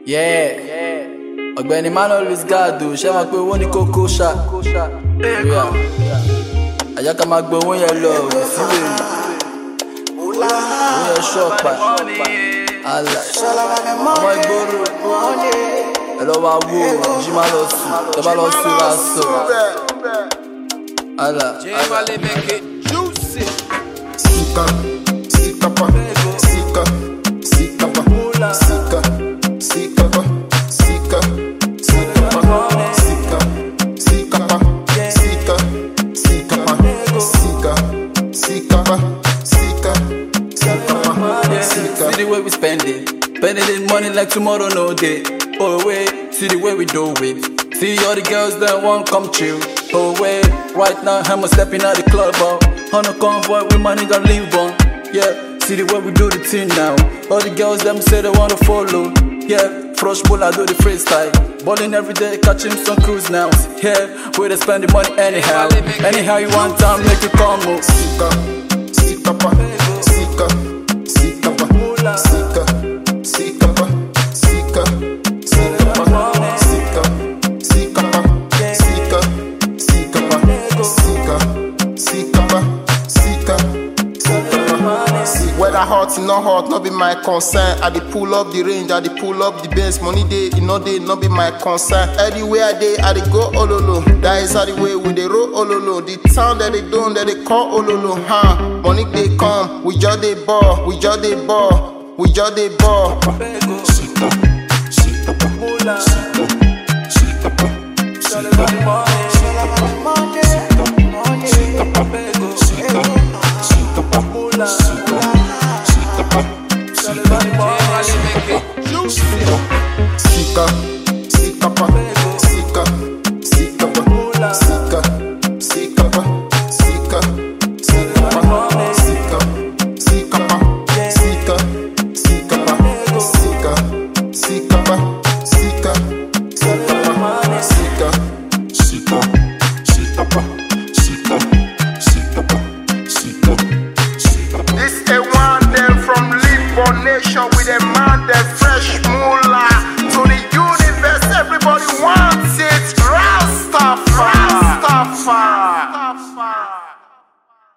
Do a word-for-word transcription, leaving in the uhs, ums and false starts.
Yeah, ọ̀gbẹ́ni Manuel Luis Gado, ṣé máa pé owó ní kókó ṣá. Àyà ká máa gbé owó yẹn lọ sílé. Owó yẹn ṣọ́ọ̀pà. Àlà ọmọ ìgboro. Ẹ lọ wá wó, jí máa lọ sùn, tẹ bá lọ sùn lásán. Àlà. Sika, sika pa, sika, sika pa, sika, sika pa, sika, sika pa, sika, sika pa, sika, sika pa, sika, sika pa, sika, sika pa, sika. See the way we spend it, spending it money like tomorrow no day. Oh wait, see the way we do it. See all the girls that won't come chill. Oh wait, right now I'm stepping out the club out. On a convoy with my nigga live on. Yeah, see the way we do the thing now. All the girls them say they wanna follow. Yeah, fresh bull I do the freestyle. Balling every day, catching some cruise now. Yeah, we they spend the money anyhow. Anyhow you want time, make it come move. Sika, sika pa, sika, sika pa, sika, sika pa, sika, sika pa, sika, sika pa, sika, sika pa, sika, sika pa, sika, sika pa. Whether hot or not hot, not be my concern. I dey pull up the range, I dey pull up the base. Money dey, e no dey, no be my concern. Anywhere I dey, I dey go ololo. That is how the way we dey roll ololo. The town that they do, that they call ololo. Huh? Money dey come, we just dey ball, we just dey ball, we just dey ball. Sika, sika pa, sika, sika pa, sika, sika pa, sika pa, sika, sika pa, sika. Sika, sika pa, sika, sika pa, sika, sika pa, sika, sika pa, sika, sika pa, sika, sika pa, sika, sika pa, sika, sika pa, sika, sika, sika pa, sika, sika pa, sika, sika. This a one them from Libo Nation with a man that fresh moolah to the universe. Everybody wants.